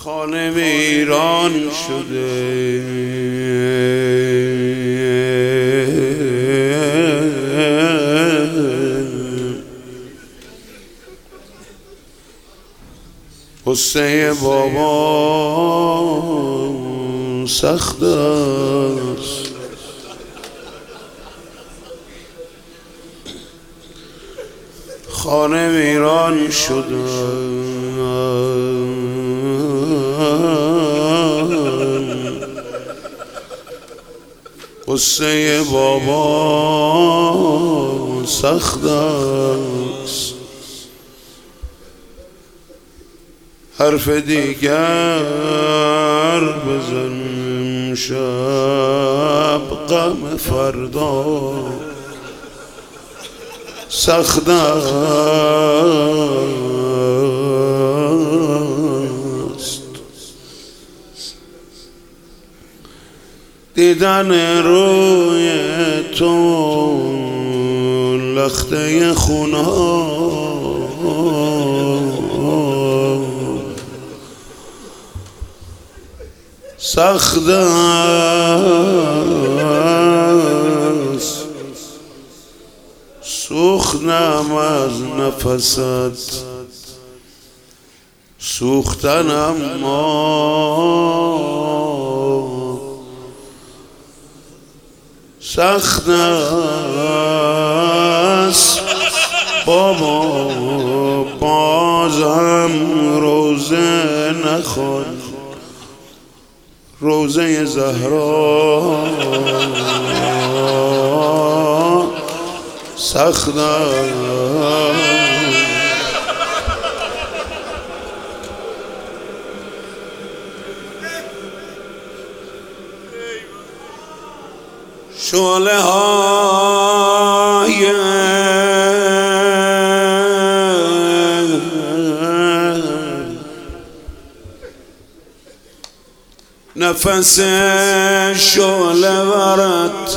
خانه ویران شده، قصه بابا سخت است. خانه ویران شده، قصه بابا سخت است. حرف دیگر بزن شب غم فردا سخت است. دیدن روی تو لخته خونها سخت است. سوختم از نفست سوختن، اما سخت است. بابا بازم روزه نخوان، روزه زهرا سخت است. شعله های نفس شعله ورد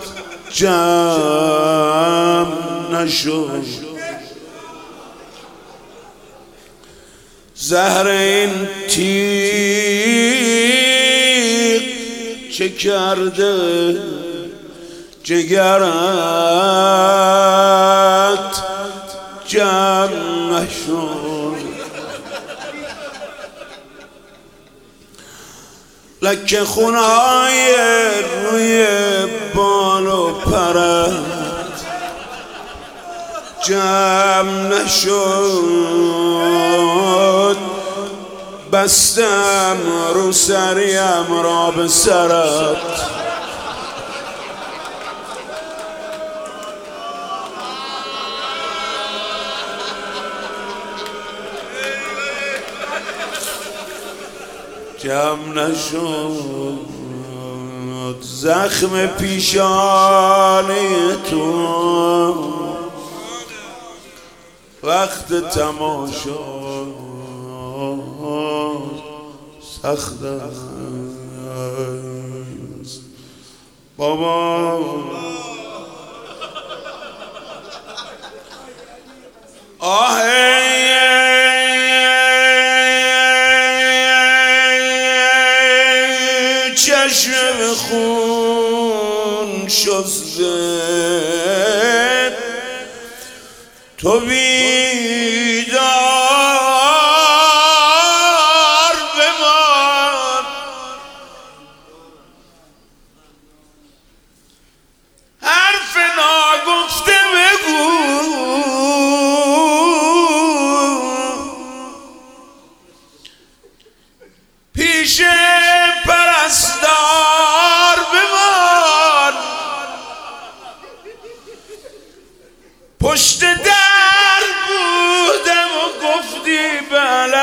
جمع نشد. زهر این تیغ چه کرده جگرت جمع نشد. لکه خونهای روی بال و پرت جمع نشد. بستم رو سریم را به سرت، جمع نشد. زخم پیشانی تو وقت تماشا سخت است. بابا چشم خون شسته تو بیدار بمان. حرف ناگفته بگو پیش پرستار بمان. پشت در بودم و گفتی به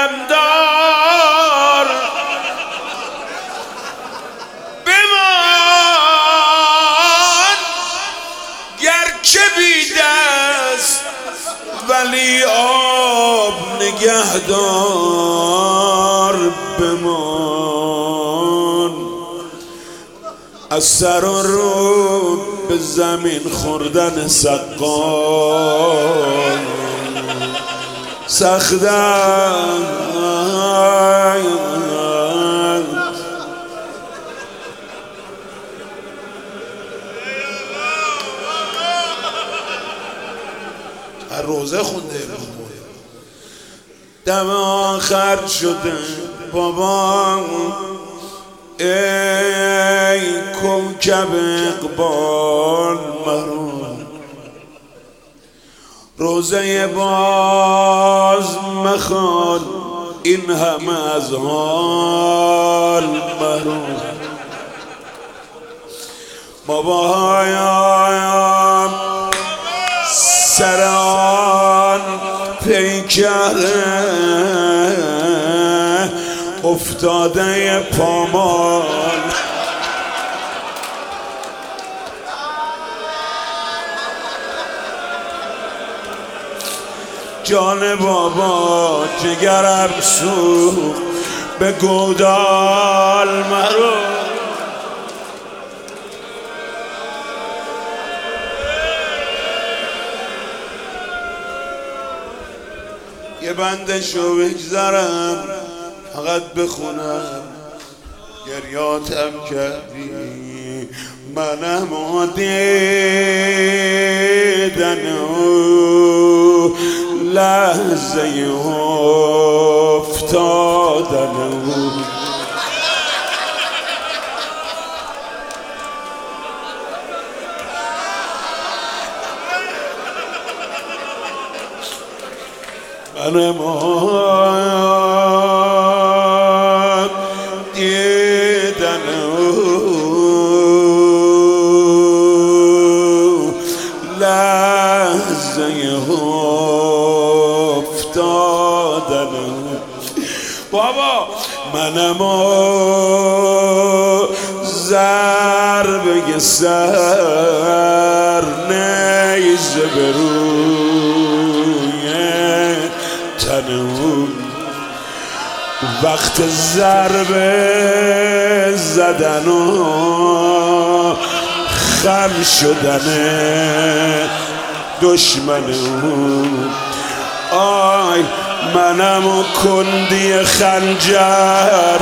علمدار بمان. گرچه بی دست ولی آب نگهدار بمان. از سر و رو به زمین خوردن سقا سخت است. روزه خونده دم آخر شده بابا ای کوکب اقبال مرو روزه باز مخوان این همه از حال مرو بابایم سر آن پیکره افتاده پامال جان بابا جگرم سوخت به گودال مرو یه بندشو بگذارم فقط بخونم گریاتم کردی منم دیدنو لحظه افتادنو منم دیدنو لحظه افتادنو بابا منم ضربه سر نیزه بروی تنم وقت ضربه زدن و خم شدن دشمنم آی منم کندی خنجر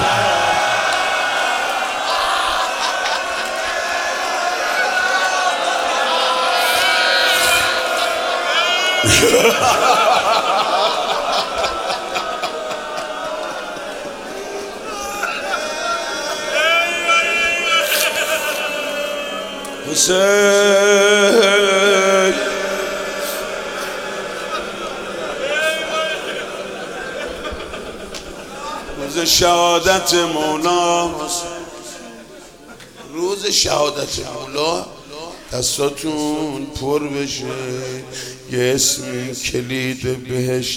حسین روز شهادت مولا روز شهادت مولا دستاتون پر بشه یه اسمی کلید بهشت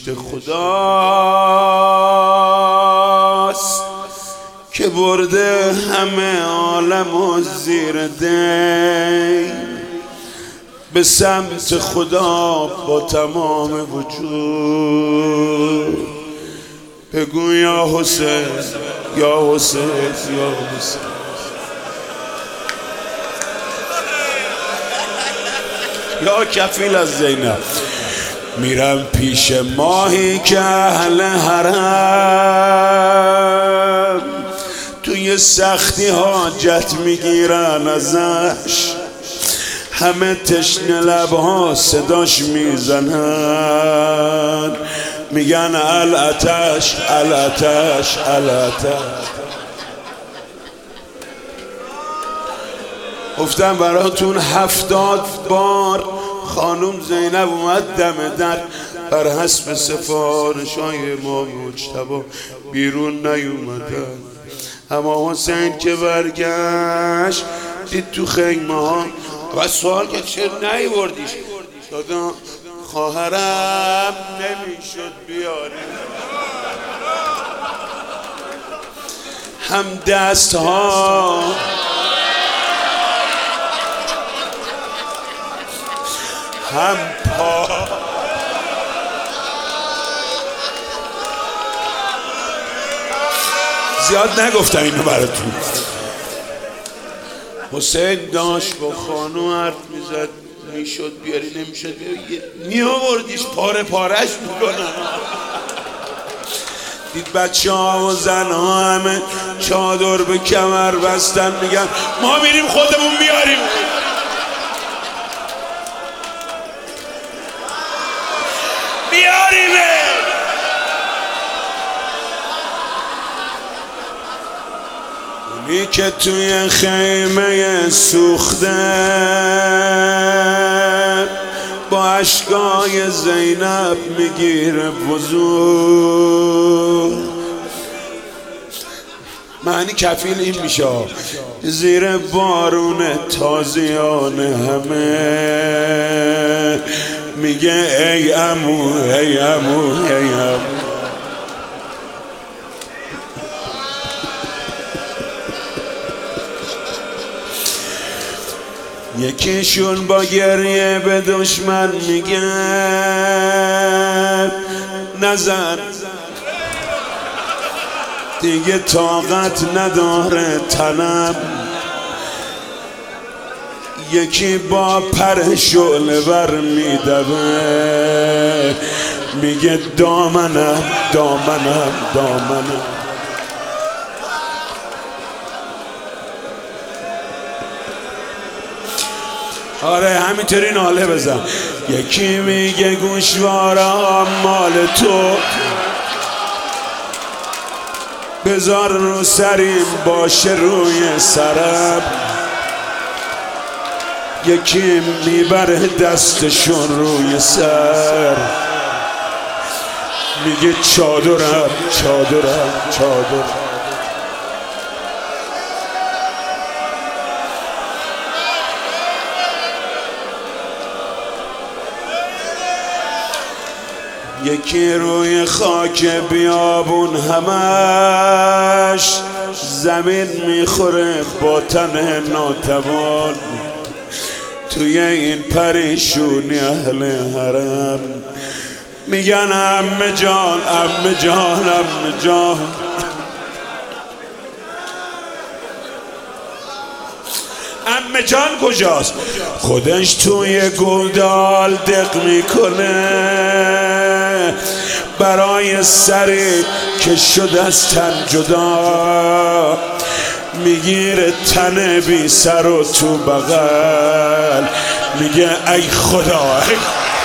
خداست که برده همه عالم و زیر دی به سمت خدا با تمام وجود بگو یا حسین یا حسین یا حسین یا کفیل از زینب میرم پیش ماهی که اهل حرم توی سختی حاجت میگیرن ازش همه تشنه لبها صداش میزنن میگن الاتش الاتش الاتش گفتم براتون 70 بار خانوم زینب اومد دم در بر حسب سفارشای ما مجتبی بیرون نیومدن اما حسین که برگشت دید تو خیمه ها و سوال که چرا نیوردیش دادا خواهرم نمیشد بیاری هم دست ها هم پا زیاد نگفتم اینو براتون حسین داشت با خانو حرف میزد میشد بیاری نمیشد بیاری میآوردیش پاره پارش میکنن دید بچه ها و زن ها همه چادر به کمر بستن میگن ما میریم خودمون میاریم علی که توی خیمه سوخته با اشکای زینب میگیره وضو. معنی کفیل این میشه زیر بارون تازیان همه میگه ای عمو ای عمو ای عمو. یکیشون با گریه به دشمن میگه نزن دیگه طاقت نداره تنم. یکی با پر شعله بر میدوه میگه دامنم دامنم دامنم. آره همینطوری ناله بزن. یکی میگه گوشوارم مال تو بذار رو سریم باشه روی سرم. یکی میبره دستشون روی سر میگه چادرم چادرم چادرم. یکی روی خاک بیابون همش زمین میخوره با تن ناتوان. توی این پریشونی اهل حرم میگن عمه جان عمه جان عمه جان. عمه جان کجاست؟ خودش توی گودال دق میکنه برای سری که شد از تن جدا. میگیره تن بی سر و تو بغل میگه ای خدا ای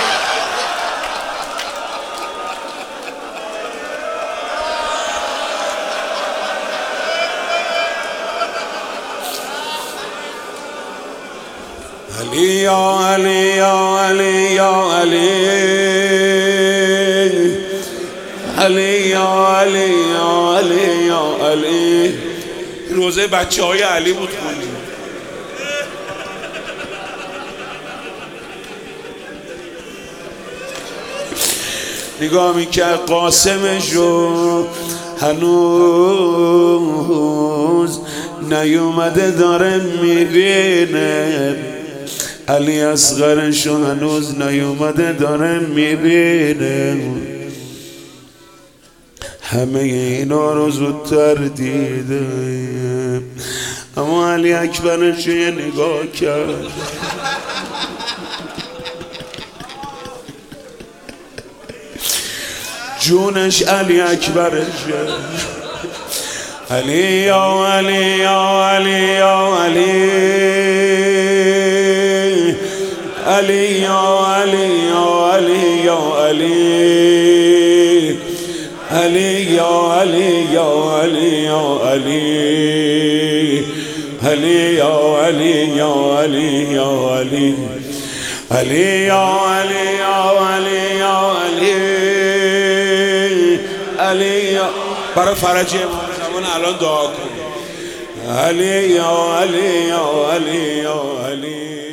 علی یا علی یا علی یا علی علی یا علی یا علی یا علی. روزه بچه های علی بود خوندیم. نگاه میکرد قاسمش رو هنوز نیومده داره میبینه. علی اصغرش رو هنوز نیومده داره میبینه. همه اینا رو زودتر دیده اما علی اکبرش یه نگاه کرد جونش علی اکبرش علی یا علی یا علی یا علی علی یا علی یا علی یا علی علی یا علی یا علی یا علی علی یا علی یا علی یا علی علی یا علی یا علی یا علی علی یا برای فرج زمان الان دعا کن. علی یا علی یا علی یا علی